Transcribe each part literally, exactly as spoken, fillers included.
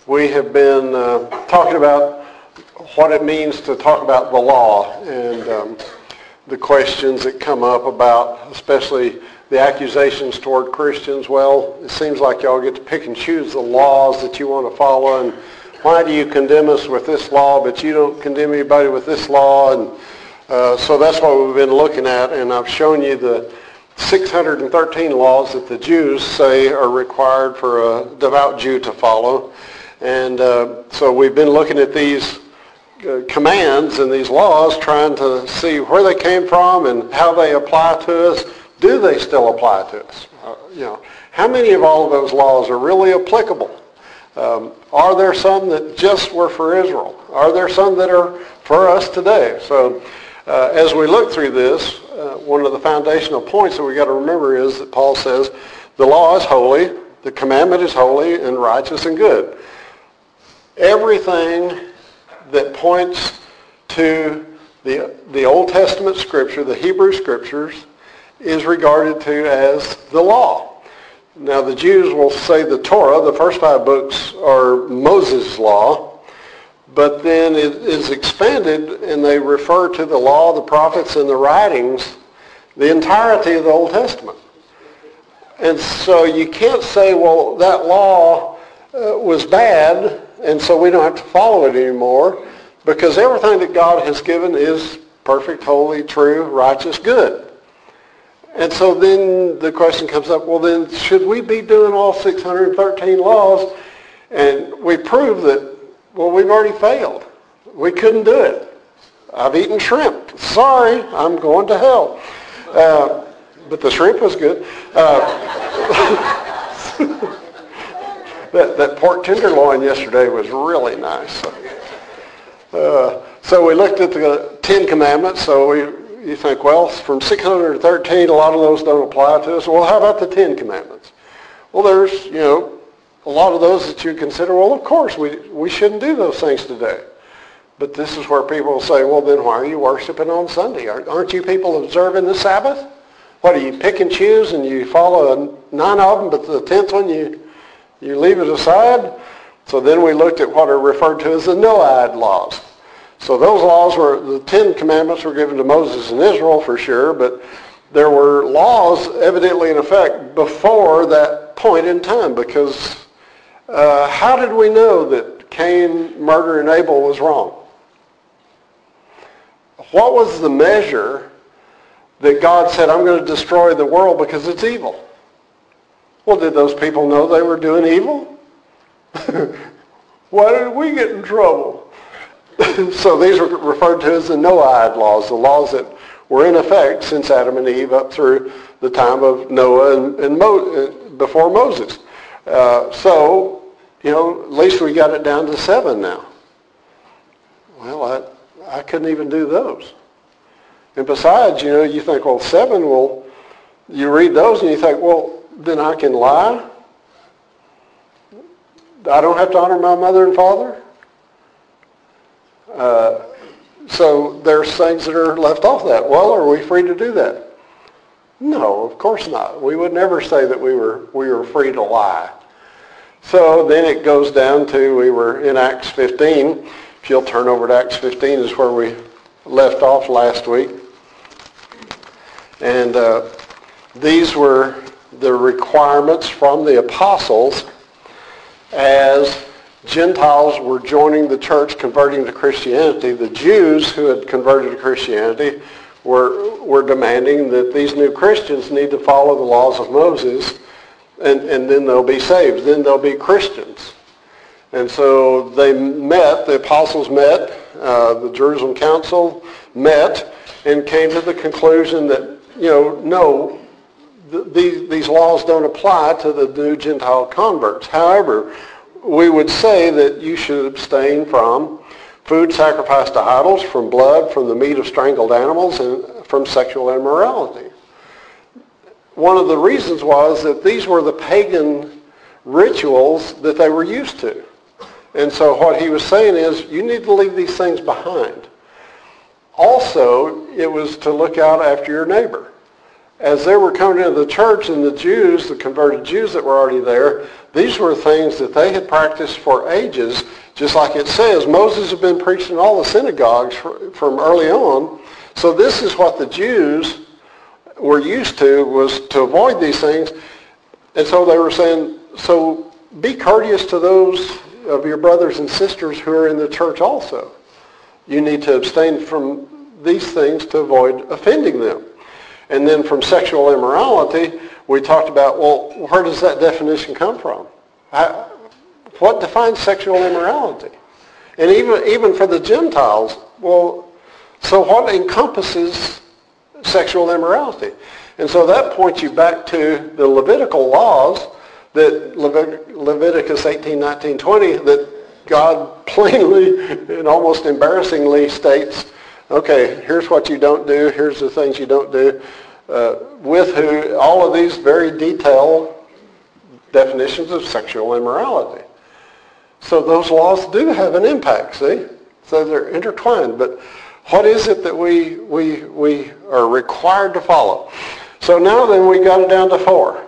we have been uh, talking about what it means to talk about the law and um, the questions that come up about, especially the accusations toward Christians. Well, it seems like y'all get to pick and choose the laws that you want to follow, and why do you condemn us with this law, but you don't condemn anybody with this law? And uh, so that's what we've been looking at, and I've shown you the six hundred thirteen laws that the Jews say are required for a devout Jew to follow. And uh, so we've been looking at these uh, commands and these laws, trying to see where they came from and how they apply to us. Do they still apply to us? Uh, you know, how many of all of those laws are really applicable? Um, are there some that just were for Israel? Are there some that are for us today? So uh, as we look through this, uh, one of the foundational points that we got to remember is that Paul says the law is holy, the commandment is holy and righteous and good. Everything that points to the the Old Testament scripture, the Hebrew scriptures, is regarded to as the law. Now the Jews will say the Torah, the first five books, are Moses' law, but then it is expanded and they refer to the law, the prophets, and the writings, the entirety of the Old Testament. And so you can't say, well, that law uh, was bad, and so we don't have to follow it anymore, because everything that God has given is perfect, holy, true, righteous, good. And so then the question comes up, well then, should we be doing all six hundred thirteen laws? And we prove that, well, we've already failed. We couldn't do it. I've eaten shrimp. Sorry, I'm going to hell. Uh, but the shrimp was good. Uh, That, that pork tenderloin yesterday was really nice. Uh, so we looked at the Ten Commandments. So we, you think, well, from six hundred thirteen, a lot of those don't apply to us. Well, how about the Ten Commandments? Well, there's, you know, a lot of those that you consider, well, of course, we, we shouldn't do those things today. But this is where people will say, well, then why are you worshiping on Sunday? Aren't you people observing the Sabbath? What, do you pick and choose and you follow nine of them, but the tenth one you... You leave it aside? So then we looked at what are referred to as the Noahide laws. So those laws were, the Ten Commandments were given to Moses and Israel for sure, but there were laws evidently in effect before that point in time, because uh, how did we know that Cain murdering Abel was wrong? What was the measure that God said, I'm going to destroy the world because it's evil? Well, did those people know they were doing evil? Why did we get in trouble? So these were referred to as the Noahide laws, the laws that were in effect since Adam and Eve up through the time of Noah and, and Mo, before Moses. Uh, so, you know, at least we got it down to seven now. Well, I, I couldn't even do those. And besides, you know, you think, well, seven, well, you read those and you think, well, then I can lie? I don't have to honor my mother and father? Uh, so there's things that are left off that. Well, are we free to do that? No, of course not. We would never say that we were we were free to lie. So then it goes down to, we were in Acts fifteen. If you'll turn over to Acts fifteen is where we left off last week. And uh, these were the requirements from the apostles as Gentiles were joining the church, converting to Christianity. The Jews who had converted to Christianity were, were demanding that these new Christians need to follow the laws of Moses, and, and then they'll be saved. Then they'll be Christians. And so they met, the apostles met, uh, the Jerusalem Council met, and came to the conclusion that, you know, no, These, these laws don't apply to the new Gentile converts. However, we would say that you should abstain from food sacrificed to idols, from blood, from the meat of strangled animals, and from sexual immorality. One of the reasons was that these were the pagan rituals that they were used to. And so what he was saying is, you need to leave these things behind. Also, it was to look out after your neighbor. as they were coming into the church, and the Jews, the converted Jews that were already there, these were things that they had practiced for ages. Just like it says, Moses had been preaching in all the synagogues from early on. So this is what the Jews were used to, was to avoid these things. And so they were saying, so be courteous to those of your brothers and sisters who are in the church also. You need to abstain from these things to avoid offending them. And then from sexual immorality, we talked about, well, where does that definition come from? How, what defines sexual immorality? And even, even for the Gentiles, well, so what encompasses sexual immorality? And so that points you back to the Levitical laws, that Levit- Leviticus eighteen, nineteen, twenty, that God plainly and almost embarrassingly states, okay, here's what you don't do, here's the things you don't do, uh, with who, all of these very detailed definitions of sexual immorality. So those laws do have an impact, see? So they're intertwined. But what is it that we, we, we are required to follow? So now then we got it down to four.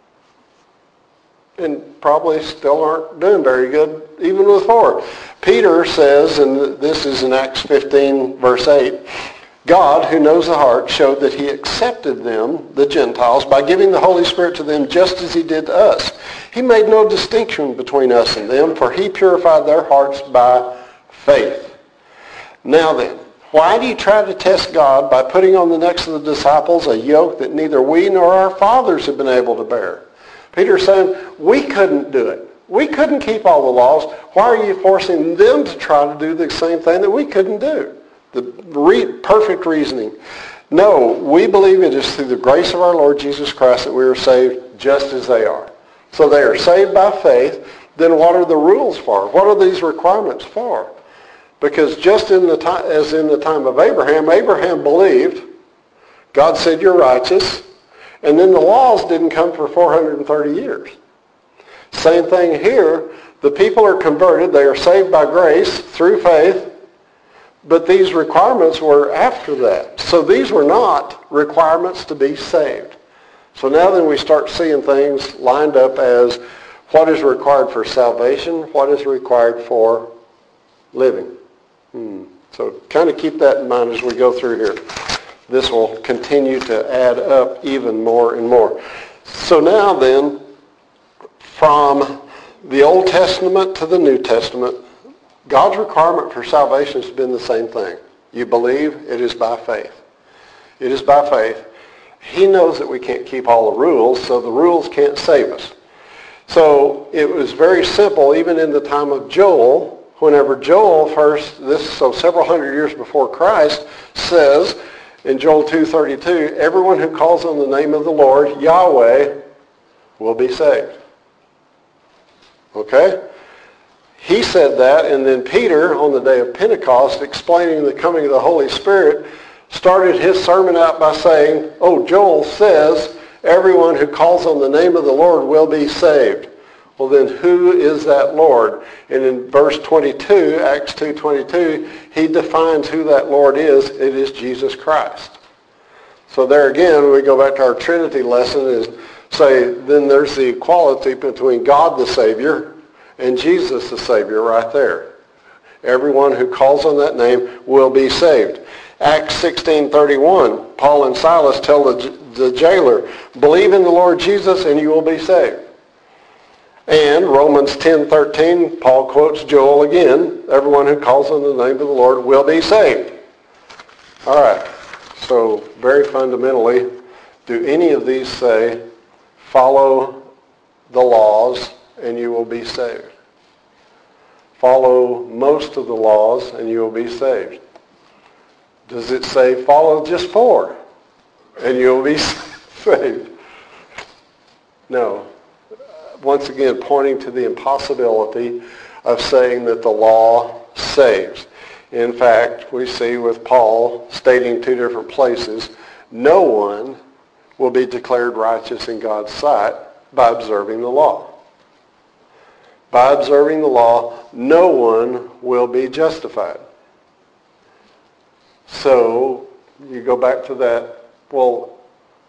And probably still aren't doing very good even with four. Peter says, and this is in Acts fifteen, verse eight, God, who knows the heart, showed that he accepted them, the Gentiles, by giving the Holy Spirit to them just as he did to us. He made no distinction between us and them, for he purified their hearts by faith. Now then, why do you try to test God by putting on the necks of the disciples a yoke that neither we nor our fathers have been able to bear? Peter's saying, we couldn't do it. We couldn't keep all the laws. Why are you forcing them to try to do the same thing that we couldn't do? The re- perfect reasoning. No, we believe it is through the grace of our Lord Jesus Christ that we are saved just as they are. So they are saved by faith. Then what are the rules for? What are these requirements for? Because just in the time, as in the time of Abraham, Abraham believed. God said, you're righteous. And then the laws didn't come for four hundred thirty years. Same thing here. The people are converted. They are saved by grace through faith. But these requirements were after that. So these were not requirements to be saved. So now then we start seeing things lined up as what is required for salvation, what is required for living. Hmm. So kind of keep that in mind as we go through here. This will continue to add up even more and more. So now then, from the Old Testament to the New Testament, God's requirement for salvation has been the same thing. You believe, it is by faith. It is by faith. He knows that we can't keep all the rules, so the rules can't save us. So it was very simple, even in the time of Joel, whenever Joel first, this so several hundred years before Christ, says in Joel two thirty-two, everyone who calls on the name of the Lord, Yahweh, will be saved. Okay? He said that, and then Peter, on the day of Pentecost, explaining the coming of the Holy Spirit, started his sermon out by saying, oh, Joel says, everyone who calls on the name of the Lord will be saved. Well, then who is that Lord? And in verse twenty-two, Acts two twenty-two, he defines who that Lord is. It is Jesus Christ. So there again, we go back to our Trinity lesson, is say, then there's the equality between God the Savior and Jesus the Savior right there. Everyone who calls on that name will be saved. Acts sixteen thirty-one, Paul and Silas tell the, the jailer, believe in the Lord Jesus and you will be saved. And Romans ten thirteen, Paul quotes Joel again, everyone who calls on the name of the Lord will be saved. All right, so very fundamentally, do any of these say, follow the laws and you will be saved? Follow most of the laws and you will be saved. Does it say follow just four and you will be saved? No. Once again, pointing to the impossibility of saying that the law saves. In fact, we see with Paul stating two different places, no one will be declared righteous in God's sight by observing the law. By observing the law, no one will be justified. So, you go back to that, well,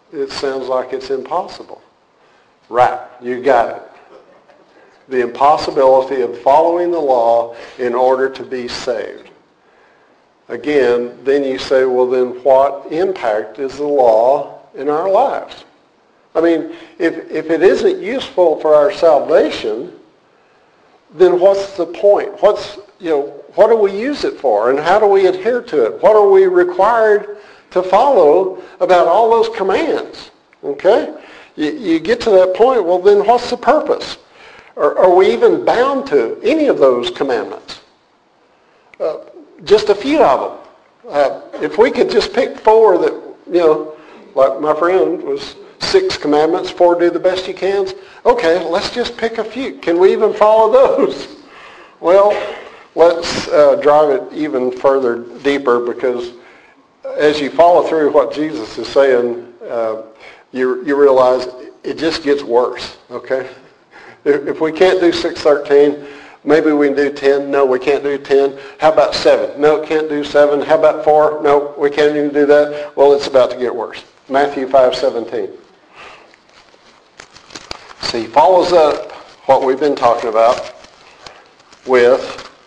it sounds like it's impossible. Right, you got it. The impossibility of following the law in order to be saved. Again, then you say, well, then what impact is the law in our lives? I mean, if, if it isn't useful for our salvation, then what's the point? What's, you know, what do we use it for? And how do we adhere to it? What are we required to follow about all those commands? Okay? You, you get to that point, well, then what's the purpose? Are, are we even bound to any of those commandments? Uh, just a few of them. Uh, if we could just pick four that, you know, like my friend was six commandments, four do the best you can. Okay, let's just pick a few. Can we even follow those? Well, let's uh, drive it even further deeper, because as you follow through what Jesus is saying, uh, you, you realize it just gets worse, okay? If, if we can't do six thirteen, maybe we can do ten. No, we can't do ten. How about seven? No, can't do seven. How about four? No, we can't even do that. Well, it's about to get worse. Matthew five seventeen. So he follows up what we've been talking about with,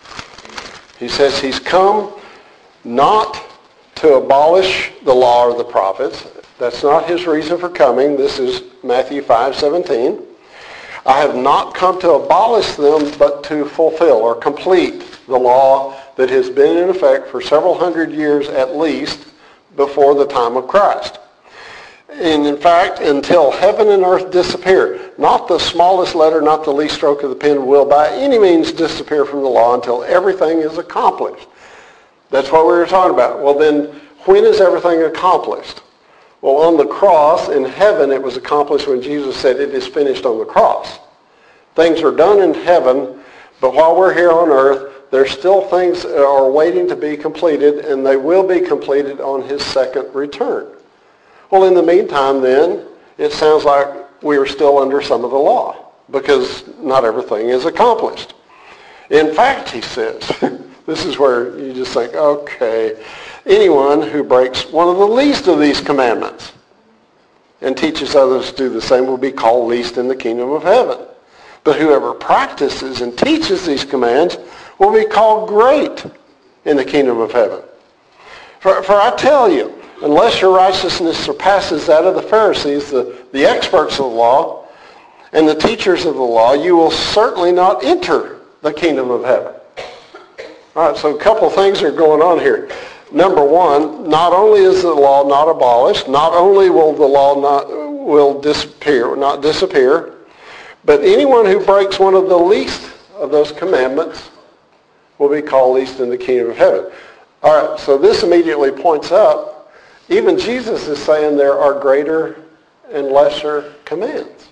he says he's come not to abolish the law or the prophets. That's not his reason for coming. This is Matthew five seventeen. I have not come to abolish them, but to fulfill or complete the law that has been in effect for several hundred years at least before the time of Christ. And in fact, until heaven and earth disappear, not the smallest letter, not the least stroke of the pen will by any means disappear from the law until everything is accomplished. That's what we were talking about. Well, then, when is everything accomplished? Well, on the cross in heaven, it was accomplished when Jesus said, it is finished on the cross. Things are done in heaven, but while we're here on earth, there's still things that are waiting to be completed, and they will be completed on his second return. Well, in the meantime, then, it sounds like we are still under some of the law, because not everything is accomplished. In fact, he says, this is where you just think, okay, anyone who breaks one of the least of these commandments and teaches others to do the same will be called least in the kingdom of heaven. But whoever practices and teaches these commands will be called great in the kingdom of heaven. For, for I tell you, unless your righteousness surpasses that of the Pharisees, the, the experts of the law, and the teachers of the law, you will certainly not enter the kingdom of heaven. All right, so a couple of things are going on here. Number one, not only is the law not abolished, not only will the law not will disappear, not disappear, but anyone who breaks one of the least of those commandments will be called least in the kingdom of heaven. All right, so this immediately points up, even Jesus is saying there are greater and lesser commands.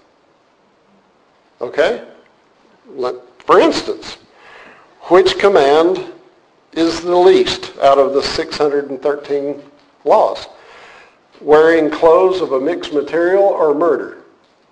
Okay? For instance, which command is the least out of the six hundred thirteen laws? Wearing clothes of a mixed material or murder?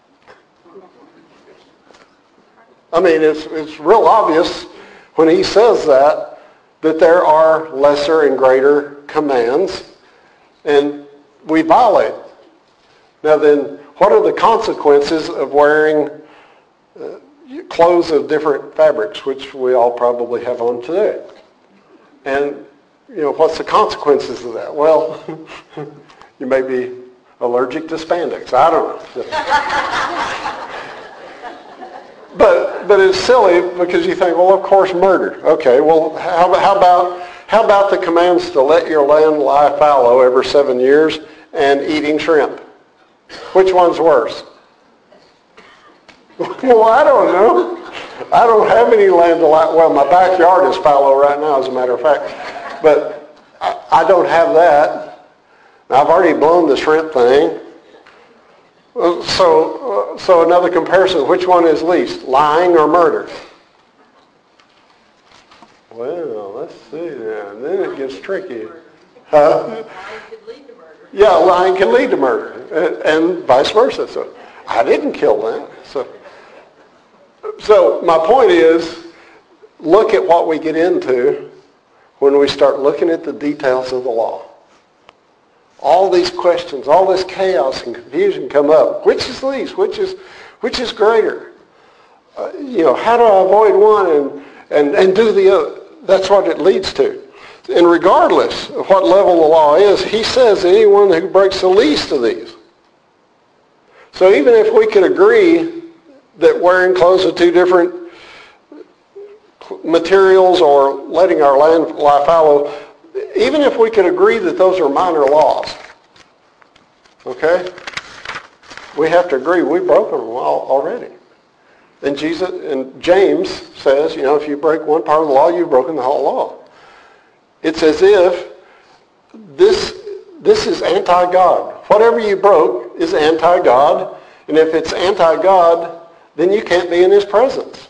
I mean, it's, it's real obvious when he says that, that there are lesser and greater commands, and we violate. Now then, what are the consequences of wearing uh, clothes of different fabrics, which we all probably have on today? And, you know, what's the consequences of that? Well, you may be allergic to spandex. I don't know. but but it's silly because you think, well, of course, murder. Okay, well, how, how about how about the commands to let your land lie fallow every seven years and eating shrimp? Which one's worse? Well, I don't know. I don't have any land to lie. Well, my backyard is fallow right now, as a matter of fact. But I, I don't have that. I've already blown the shrimp thing. So, uh, so another comparison, which one is least, lying or murder? Well, let's see then. Then it gets tricky. Huh? Yeah, lying can lead to murder, and vice versa. So I didn't kill that. So, so my point is, look at what we get into when we start looking at the details of the law. all these questions, all this chaos and confusion come up. Which is least? Which is, which is greater? Uh, you know, how do I avoid one and, and, and do the other? That's what it leads to. And regardless of what level the law is, he says anyone who breaks the least of these. So even if we could agree that wearing clothes of two different materials or letting our land lie fallow, even if we could agree that those are minor laws, okay, we have to agree we've broken them all already. And Jesus and James says, you know, if you break one part of the law, you've broken the whole law. It's as if this this is anti-God. Whatever you broke is anti-God, and if it's anti-God, then you can't be in his presence.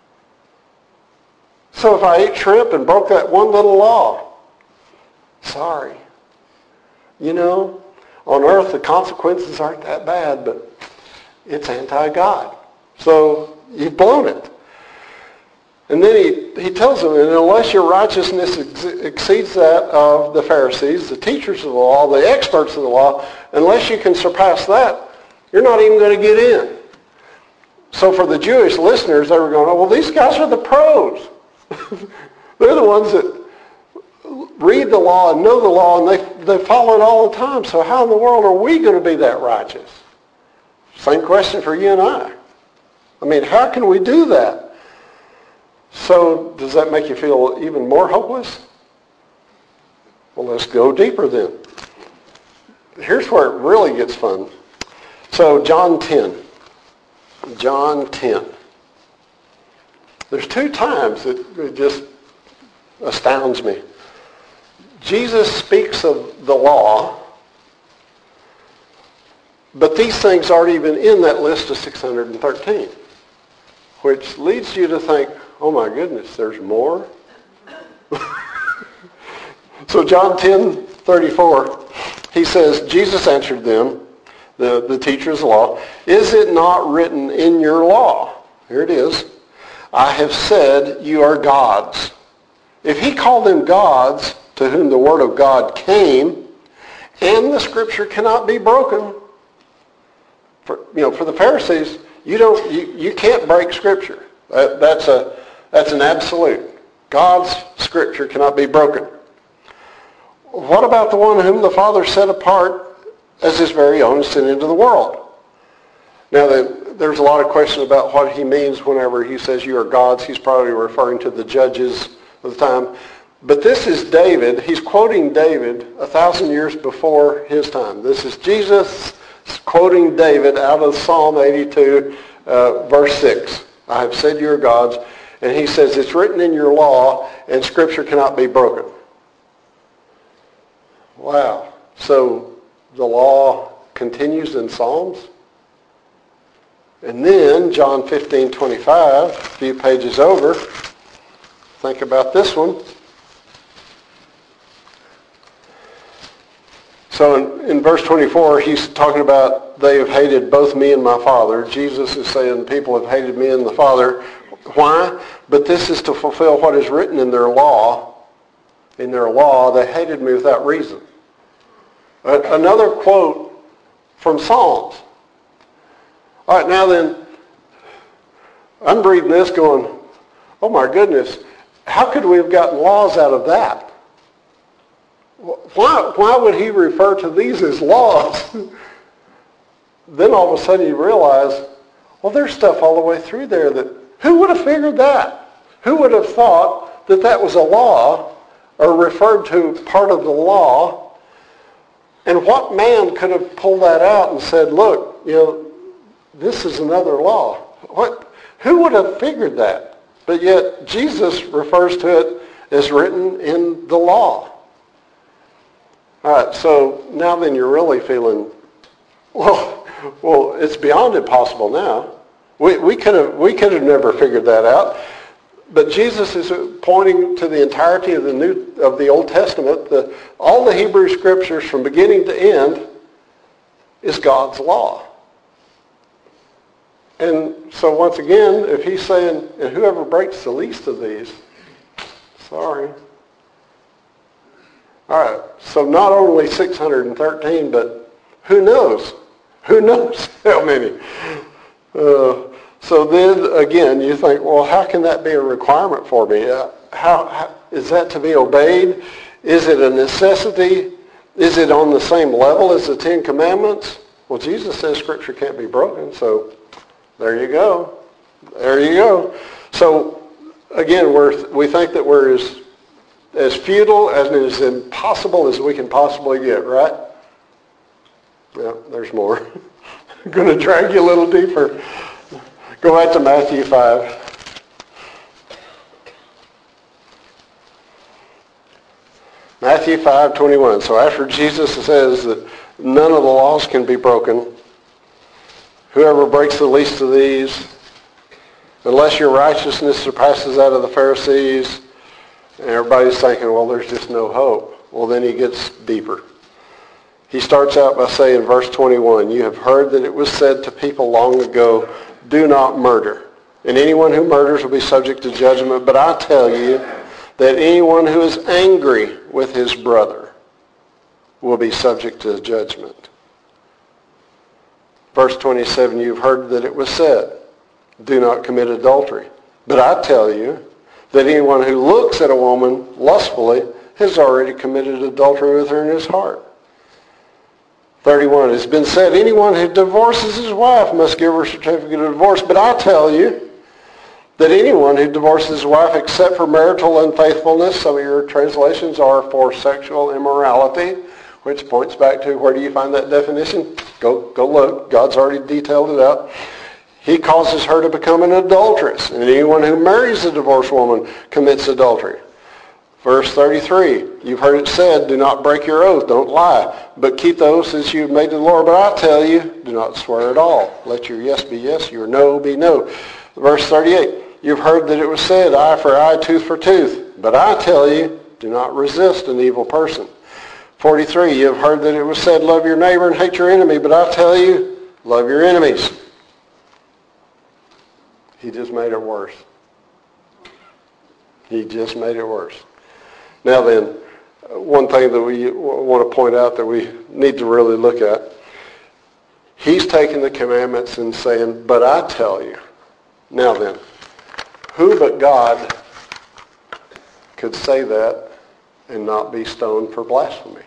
So if I ate shrimp and broke that one little law, sorry. You know, on earth the consequences aren't that bad, but it's anti-God. So you've blown it. And then he, he tells them, and unless your righteousness ex- exceeds that of the Pharisees, the teachers of the law, the experts of the law, unless you can surpass that, you're not even going to get in. So for the Jewish listeners, they were going, oh, well, these guys are the pros. They're the ones that read the law and know the law, and they, they follow it all the time. So how in the world are we going to be that righteous? Same question for you and I. I mean, how can we do that? So does that make you feel even more hopeless? Well, let's go deeper then. Here's where it really gets fun. So John ten. John ten. There's two times that it just astounds me. Jesus speaks of the law, but these things aren't even in that list of six hundred thirteen, which leads you to think, oh my goodness, there's more? So John ten thirty-four, he says, Jesus answered them, the, the teachers of the law, is it not written in your law? Here it is. I have said you are gods. If he called them gods to whom the word of God came, and the scripture cannot be broken, for, you know, for the Pharisees, you don't, you, you can't break scripture. That, that's a That's an absolute. God's scripture cannot be broken. What about the one whom the Father set apart as his very own and sent into the world? Now, the, there's a lot of question about what he means whenever he says you are gods. He's probably referring to the judges of the time. But this is David. He's quoting David a thousand years before his time. This is Jesus quoting David out of Psalm eighty-two, uh, verse six. I have said you are gods. And he says, it's written in your law, and Scripture cannot be broken. Wow. So the law continues in Psalms? And then, John fifteen twenty-five, a few pages over, think about this one. So in, in verse twenty-four, he's talking about they have hated both me and my Father. Jesus is saying people have hated me and the Father. Why? But this is to fulfill what is written in their law. In their law, they hated me without reason. Another quote from Psalms. All right, now then, I'm reading this going, oh my goodness, how could we have gotten laws out of that? Why, why would he refer to these as laws? Then all of a sudden you realize, well, there's stuff all the way through there that, who would have figured that? Who would have thought that that was a law or referred to part of the law? And what man could have pulled that out and said, look, you know, this is another law? What? Who would have figured that? But yet Jesus refers to it as written in the law. All right, so now then you're really feeling, well, well, it's beyond impossible now. We, we could have we could have never figured that out. But Jesus is pointing to the entirety of the New of the Old Testament. The, all the Hebrew Scriptures from beginning to end is God's law. And so once again, if he's saying, and whoever breaks the least of these, sorry. All All right, so not only six hundred thirteen, but who knows? Who knows how many? Uh, so then, again, you think, well, how can that be a requirement for me? Uh, how, how is that to be obeyed? Is it a necessity? Is it on the same level as the Ten Commandments? Well, Jesus says Scripture can't be broken, so there you go. There you go. So, again, we're, we think that we're as, as futile and as impossible as we can possibly get, right? Yeah, there's more. I'm going to drag you a little deeper. Go back to Matthew five. Matthew five twenty-one. So after Jesus says that none of the laws can be broken, whoever breaks the least of these, unless your righteousness surpasses that of the Pharisees, and everybody's thinking, well, there's just no hope. Well, then he gets deeper. He starts out by saying, verse twenty-one, you have heard that it was said to people long ago, do not murder. And anyone who murders will be subject to judgment. But I tell you that anyone who is angry with his brother will be subject to judgment. Verse twenty-seven, you've heard that it was said, do not commit adultery. But I tell you that anyone who looks at a woman lustfully has already committed adultery with her in his heart. thirty-one, it's been said, anyone who divorces his wife must give her a certificate of divorce. But I tell you that anyone who divorces his wife except for marital unfaithfulness, some of your translations are for sexual immorality, which points back to, where do you find that definition? Go, go look. God's already detailed it out. He causes her to become an adulteress. And anyone who marries a divorced woman commits adultery. Verse thirty-three, you've heard it said, do not break your oath, don't lie, but keep the oaths that you've made to the Lord. But I tell you, do not swear at all. Let your yes be yes, your no be no. Verse thirty-eight, you've heard that it was said, eye for eye, tooth for tooth. But I tell you, do not resist an evil person. forty-three, you've heard that it was said, love your neighbor and hate your enemy. But I tell you, love your enemies. He just made it worse. He just made it worse. Now then, one thing that we want to point out that we need to really look at, he's taking the commandments and saying, but I tell you. Now then, who but God could say that and not be stoned for blasphemy?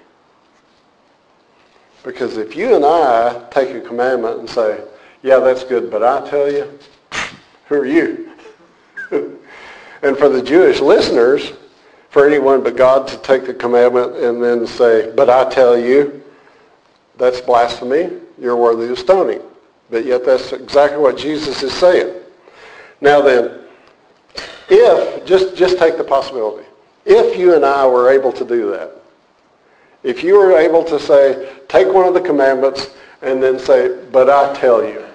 Because if you and I take a commandment and say, yeah, that's good, but I tell you, who are you? And for the Jewish listeners, for anyone but God to take the commandment and then say, but I tell you, that's blasphemy. You're worthy of stoning. But yet that's exactly what Jesus is saying. Now then, if, just, just take the possibility, if you and I were able to do that, if you were able to say, take one of the commandments and then say, but I tell you,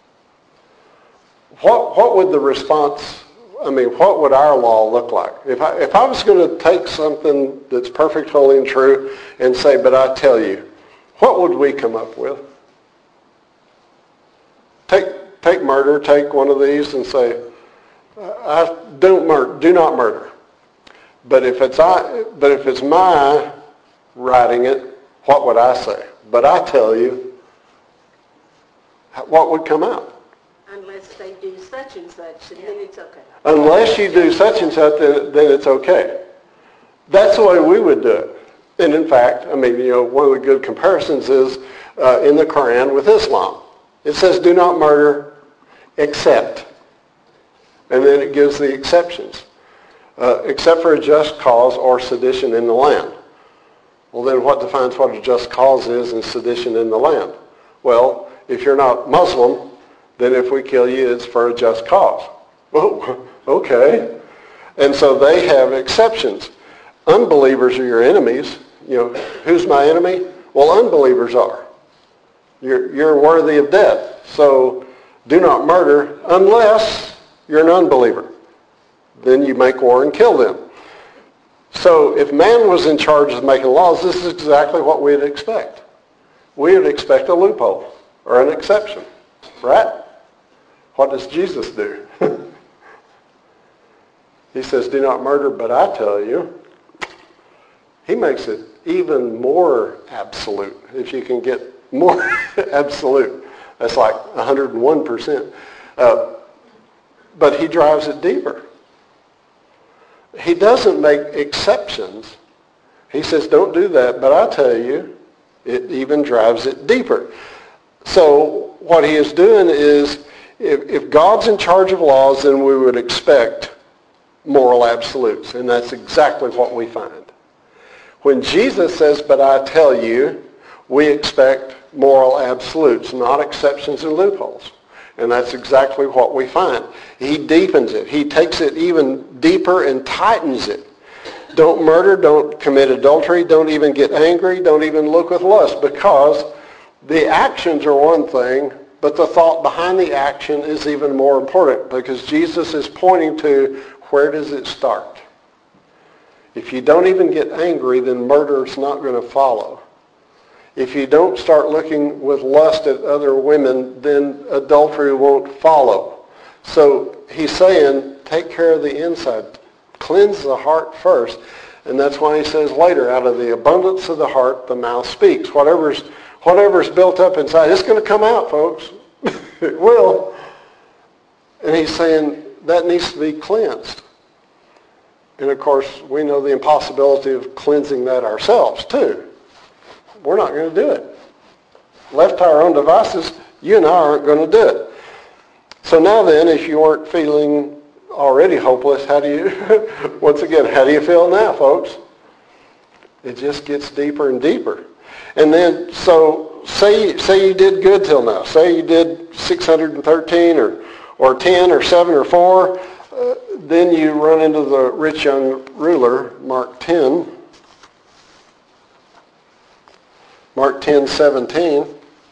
what, what would the response I mean, what would our law look like? If I, if I was going to take something that's perfect, holy, and true and say, but I tell you, what would we come up with? Take, take murder, take one of these and say, I don't murder, do not murder. But if it's I, but if it's my writing it, what would I say? But I tell you, what would come out? Unless they do such and such, and then it's okay. Unless you do such and such, then, then it's okay. That's the way we would do it. And in fact, I mean, you know, one of the good comparisons is uh, in the Quran with Islam. It says, do not murder except. And then it gives the exceptions. Uh, except for a just cause or sedition in the land. Well, then what defines what a just cause is and sedition in the land? Well, if you're not Muslim, then if we kill you, it's for a just cause. Oh, okay. And so they have exceptions. Unbelievers are your enemies. You know, who's my enemy? Well, unbelievers are. You're, you're worthy of death. So do not murder unless you're an unbeliever. Then you make war and kill them. So if man was in charge of making laws, this is exactly what we'd expect. We would expect a loophole or an exception, right? What does Jesus do? He says, do not murder, but I tell you. He makes it even more absolute. If you can get more absolute, that's like one hundred one percent. Uh, but he drives it deeper. He doesn't make exceptions. He says, don't do that, but I tell you, it even drives it deeper. So what he is doing is, if, if God's in charge of laws, then we would expect moral absolutes, and that's exactly what we find. When Jesus says, but I tell you, we expect moral absolutes, not exceptions and loopholes. And that's exactly what we find. He deepens it. He takes it even deeper and tightens it. Don't murder, don't commit adultery, don't even get angry, don't even look with lust, because the actions are one thing, but the thought behind the action is even more important, because Jesus is pointing to, where does it start? If you don't even get angry, then murder is not going to follow. If you don't start looking with lust at other women, then adultery won't follow. So he's saying, take care of the inside. Cleanse the heart first. And that's why he says later, out of the abundance of the heart, the mouth speaks. Whatever's, whatever's built up inside, it's going to come out, folks. It will. And he's saying that needs to be cleansed. And of course, we know the impossibility of cleansing that ourselves, too. We're not going to do it. Left to our own devices, you and I aren't going to do it. So now then, if you aren't feeling already hopeless, how do you, once again, how do you feel now, folks? It just gets deeper and deeper. And then, so say, say you did good till now. Say you did six hundred thirteen or, or ten or seven or four. Uh, then you run into the rich young ruler, Mark ten. Mark ten seventeen.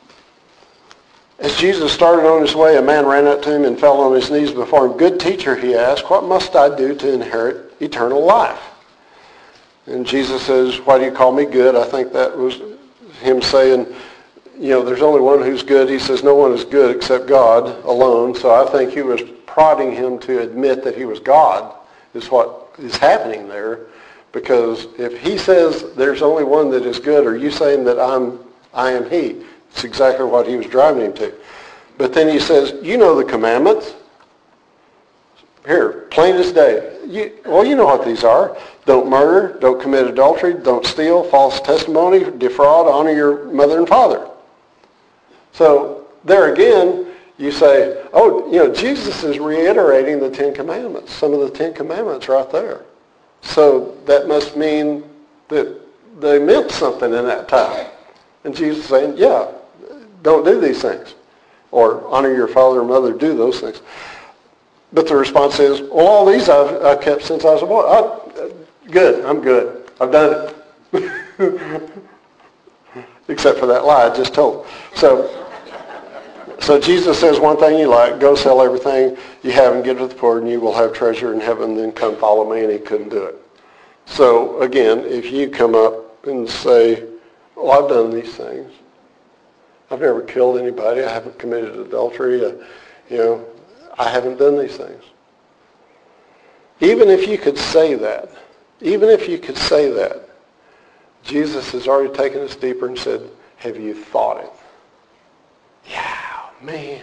As Jesus started on his way, a man ran up to him and fell on his knees before him. Good teacher, he asked, what must I do to inherit eternal life? And Jesus says, why do you call me good? I think that was him saying, you know, there's only one who's good. He says, no one is good except God alone. So I think he was prodding him to admit that he was God, is what is happening there. Because if he says there's only one that is good, are you saying that I'm, I am he? It's exactly what he was driving him to. But then he says, you know the commandments. Here, plain as day. You, well, you know what these are. Don't murder, don't commit adultery, don't steal, false testimony, defraud, honor your mother and father. So there again, you say, oh, you know, Jesus is reiterating the Ten Commandments, some of the Ten Commandments right there. So that must mean that they meant something in that time. And Jesus is saying, yeah, don't do these things. Or honor your father and mother, do those things. But the response is, well, all these I've, I've kept since I was a boy. I, good, I'm good. I've done it. Except for that lie I just told. So, so Jesus says, one thing you like, go sell everything you have and give it to the poor, and you will have treasure in heaven, then come follow me. And he couldn't do it. So again, if you come up and say, well, I've done these things. I've never killed anybody. I haven't committed adultery. Uh, you know, I haven't done these things. Even if you could say that, even if you could say that, Jesus has already taken us deeper and said, have you thought it? Yeah, man.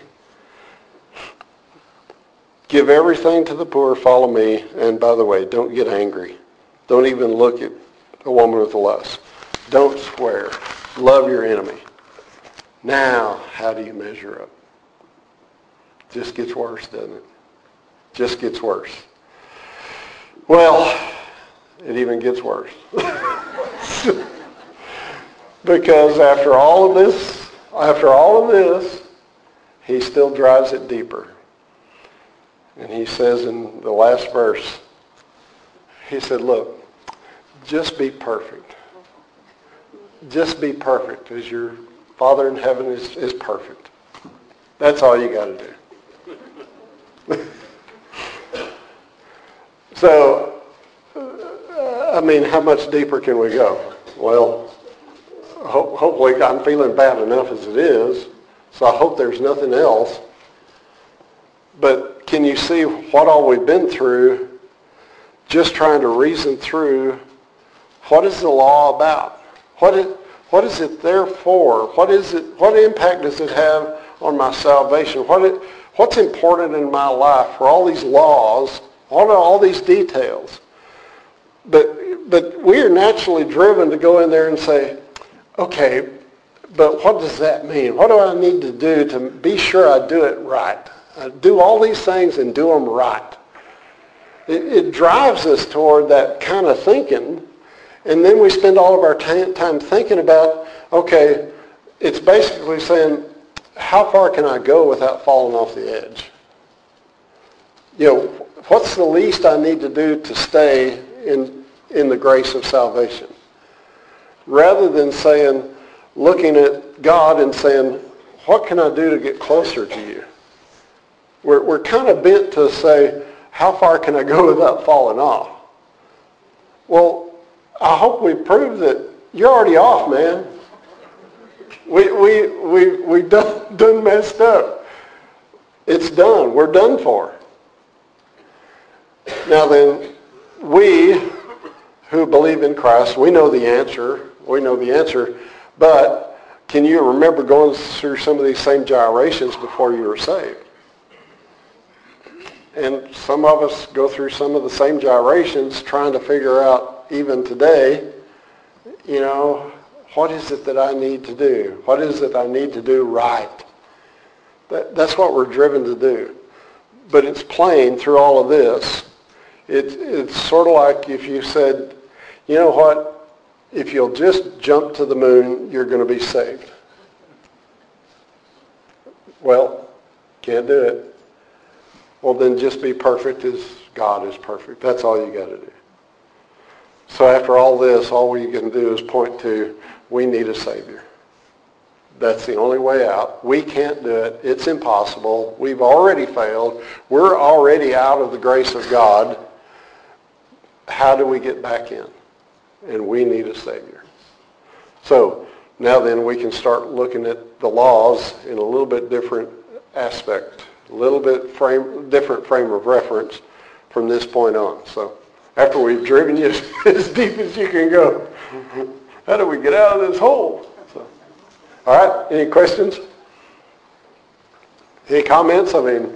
Give everything to the poor, follow me, and by the way, don't get angry. Don't even look at a woman with lust. Don't swear. Love your enemy. Now, how do you measure up? Just gets worse, doesn't it? Just gets worse. Well, it even gets worse. Because after all of this, after all of this, he still drives it deeper. And he says in the last verse, he said, look, just be perfect. Just be perfect as your Father in heaven is, is perfect. That's all you got to do. So, uh, I mean, how much deeper can we go? Well, ho- hopefully I'm feeling bad enough as it is, so I hope there's nothing else. But can you see what all we've been through just trying to reason through what is the law about? What is, what is it there for? What is it? What impact does it have on my salvation? What it, what's important in my life for all these laws, all, all these details? But, but we are naturally driven to go in there and say, okay, but what does that mean? What do I need to do to be sure I do it right? I do all these things and do them right. It, it drives us toward that kind of thinking, and then we spend all of our t- time thinking about, okay, it's basically saying, how far can I go without falling off the edge? You know, what's the least I need to do to stay in, in the grace of salvation? Rather than saying, looking at God and saying, what can I do to get closer to you? We're, we're kind of bent to say, how far can I go without falling off? Well, I hope we prove that you're already off, man. We, we, we, we done, done messed up. It's done. We're done for. Now then, we who believe in Christ, we know the answer. We know the answer. But can you remember going through some of these same gyrations before you were saved? And some of us go through some of the same gyrations trying to figure out, even today, you know, what is it that I need to do? What is it I need to do right? That, that's what we're driven to do. But it's plain through all of this. It, it's sort of like if you said, you know what? If you'll just jump to the moon, you're going to be saved. Well, can't do it. Well, then just be perfect as God is perfect. That's all you got to do. So after all this, all we can do is point to, we need a Savior. That's the only way out. We can't do it. It's impossible. We've already failed. We're already out of the grace of God. How do we get back in? And we need a Savior. So now then we can start looking at the laws in a little bit different aspect, a little bit frame, different frame of reference from this point on. So after we've driven you as deep as you can go, how do we get out of this hole? So, all right, any questions? Any comments? I mean,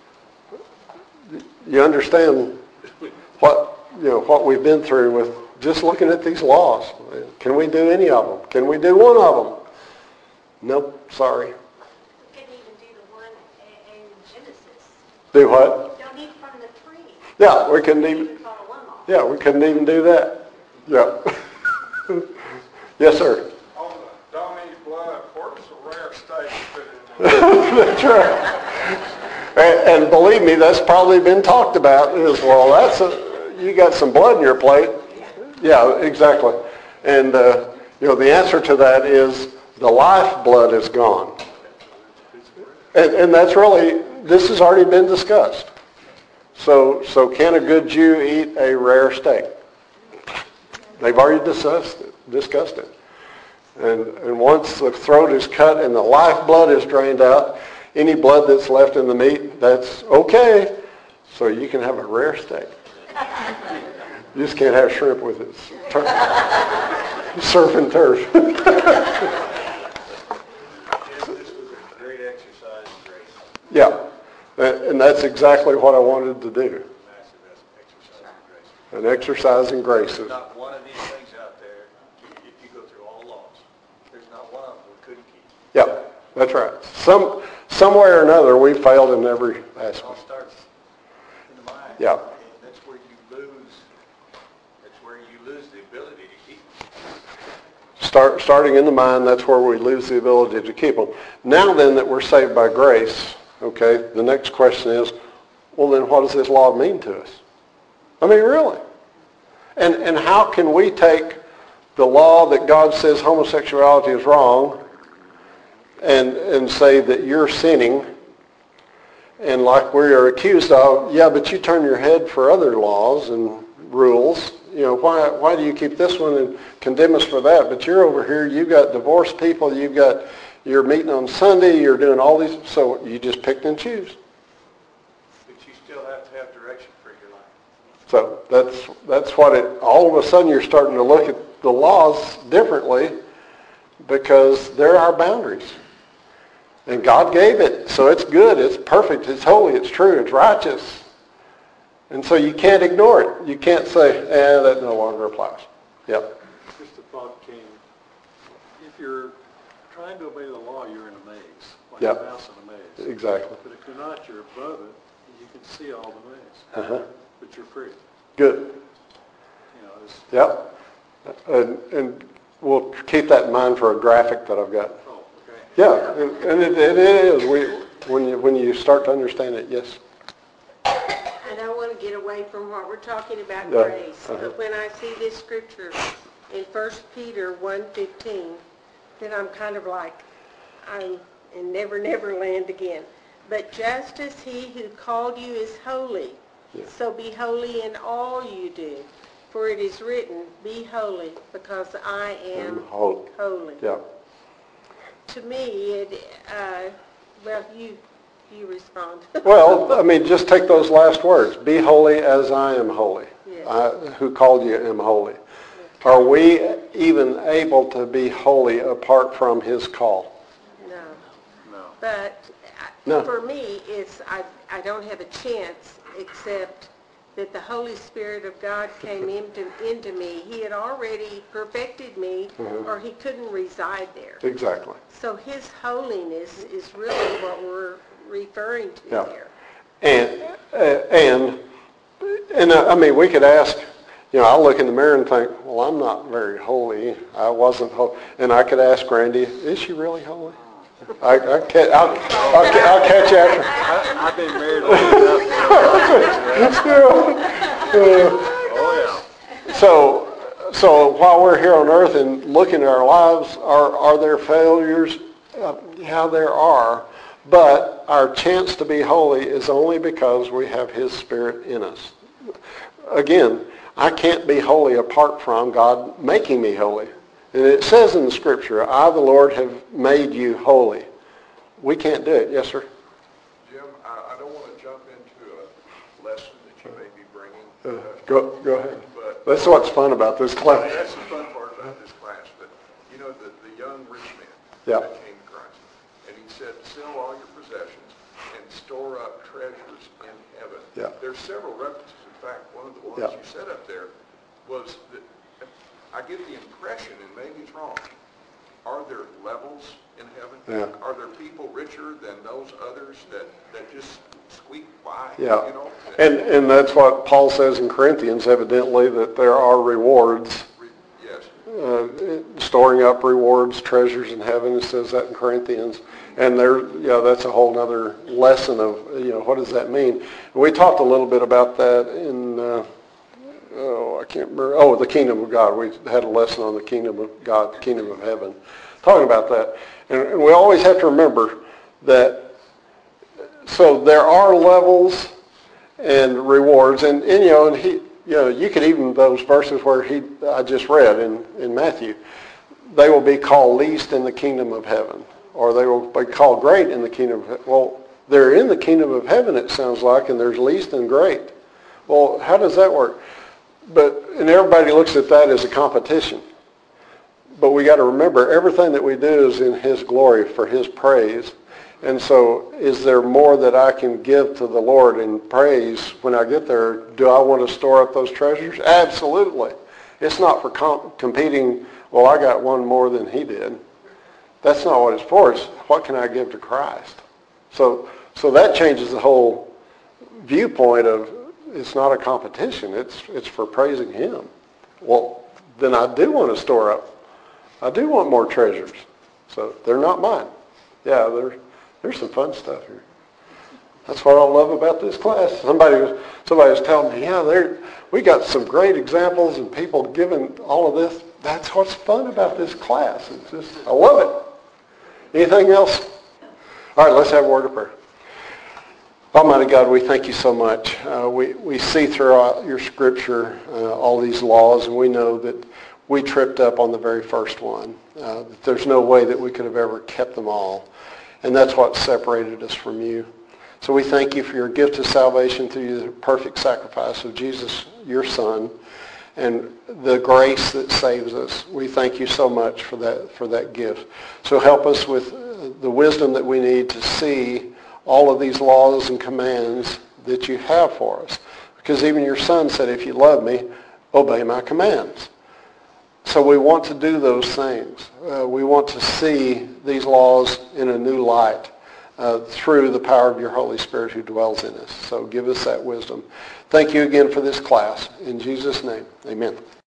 you understand what, you know, what we've been through with just looking at these laws. Can we do any of them? Can we do one of them? Nope, sorry. You couldn't even do the one in Genesis. Do what? Don't eat from the tree. Yeah, we couldn't even. You follow one law. Yeah, we couldn't even do that. Yeah. Yes, sir. On the don't eat blood, where's the rare steak fit in there? That's right. And, and believe me, that's probably been talked about as well. That's a, you got some blood in your plate. Yeah, exactly. And uh, you know, the answer to that is the lifeblood is gone. And, and that's really, this has already been discussed. So, so can a good Jew eat a rare steak? They've already discussed it. Discussed it. And, and once the throat is cut and the lifeblood is drained out, any blood that's left in the meat, that's okay. So you can have a rare steak. You just can't have shrimp with it. Surf and turf. This was a great exercise in grace. Yeah. And that's exactly what I wanted to do. Massive exercise in grace. An exercise in grace. There's not one of these things out there, if you go through all the laws, there's not one of them we couldn't keep. Yeah, that's right. Some, some way or another, we failed in every It all aspect. starts in the mind. Yeah. And that's where you lose, that's where you lose the ability to keep them. Start, starting in the mind, that's where we lose the ability to keep them. Now then that we're saved by grace, okay, the next question is, well then what does this law mean to us? I mean, really? And, and how can we take the law that God says homosexuality is wrong and, and say that you're sinning, and like we are accused of, yeah, but you turn your head for other laws and rules. You know, why why do you keep this one and condemn us for that? But you're over here, you've got divorced people, you've got, you're meeting on Sunday, you're doing all these, so you just pick and choose. But you still have to have direction for your life. So that's that's what it, all of a sudden you're starting to look at the laws differently because they're our boundaries. And God gave it, so it's good, it's perfect, it's holy, it's true, it's righteous. And so you can't ignore it. You can't say, eh, that no longer applies. Yep. Just a thought came. If you're trying to obey the law, you're in a maze, like Yep. a mouse in a maze. Exactly. But if you're not, you're above it, you can see all the maze. Uh-huh. But you're free. Good. You know, it's, Yep. And, and we'll keep that in mind for a graphic that I've got. oh, okay. Yeah, and, and it, it is. We, when you, when you start to understand it, yes. I don't want to get away from what we're talking about Yeah, grace, uh-huh. but when I see this scripture in First Peter one fifteen, then I'm kind of like, I'm in Never Never Land again. But just as he who called you is holy, Yeah. so be holy in all you do. For it is written, be holy, because I am And holy. holy. Yeah. To me, it, uh, well, you, you respond. Well, I mean, just take those last words. Be holy as I am holy. Yes. I, who called you am holy. Are we even able to be holy apart from his call? No. No. But I- No. for me, it's, I, I don't have a chance except that the Holy Spirit of God came into, into me. He had already perfected me, Mhm. or he couldn't reside there. Exactly. So his holiness is really what we're referring to Yeah. there. And, uh, and, and uh, I mean, we could ask, you know, I look in the mirror and think, well, I'm not very holy. I wasn't holy. And I could ask Randy, is she really holy? I, I ca- I'll, I'll, ca- I'll catch you after. I, I've been married long enough. Oh, yeah. So, so while we're here on earth and looking at our lives, are, are there failures? Uh, yeah, there are. But our chance to be holy is only because we have his Spirit in us. Again, I can't be holy apart from God making me holy. And it says in the Scripture, I, the Lord, have made you holy. We can't do it. Yes, sir? Jim, I, I don't want to jump into a lesson that you may be bringing. Uh, go, go ahead. But That's what's fun about this class. that's the fun part about this class. But, you know, the, the young rich man Yeah. that came to Christ, and he said, sell all your possessions and store up treasures in heaven. Yeah. There's several references. In fact, one of the ones Yeah. you said up there was that I get the impression, and maybe it's wrong, are there levels in heaven? Yeah. Are there people richer than those others that, that just squeak by? Yeah. You know? And, and that's what Paul says in Corinthians, evidently, that there are rewards, Re- Yes. uh, storing up rewards, treasures in heaven. It says that in Corinthians. And there, yeah, that's a whole other lesson of, you know, what does that mean? We talked a little bit about that in, uh, oh, I can't remember, oh, the kingdom of God. We had a lesson on the kingdom of God, the kingdom of heaven, talking about that. And, and we always have to remember that, so there are levels and rewards, and, and you know, and he, you know, you could even, those verses where he, I just read in, in Matthew, they will be called least in the kingdom of heaven, or they will be called great in the kingdom of heaven. Well, they're in the kingdom of heaven, it sounds like, and there's least and great. Well, how does that work? But, and everybody looks at that as a competition. But we got to remember, everything that we do is in his glory, for his praise. And so, is there more that I can give to the Lord in praise when I get there? Do I want to store up those treasures? Absolutely. It's not for comp- competing, well, I got one more than he did. That's not what it's for. It's what can I give to Christ? So, so that changes the whole viewpoint of, it's not a competition. It's it's for praising him. Well, then I do want to store up. I do want more treasures. So they're not mine. Yeah, there's there's some fun stuff here. That's what I love about this class. Somebody was somebody was telling me, yeah, there we got some great examples and people giving all of this. That's what's fun about this class. It's just I love it. Anything else? All right, let's have a word of prayer. Almighty God, we thank you so much. Uh, we, we see throughout your scripture uh, all these laws, and we know that we tripped up on the very first one. Uh, that there's no way that we could have ever kept them all. And that's what separated us from you. So we thank you for your gift of salvation through the perfect sacrifice of Jesus, your Son. and the grace that saves us. We thank you so much for that, for that gift. So help us with the wisdom that we need to see all of these laws and commands that you have for us. Because even your son said, if you love me, obey my commands. So we want to do those things. Uh, we want to see these laws in a new light uh, through the power of your Holy Spirit who dwells in us. So give us that wisdom. Thank you again for this class. In Jesus' name, amen.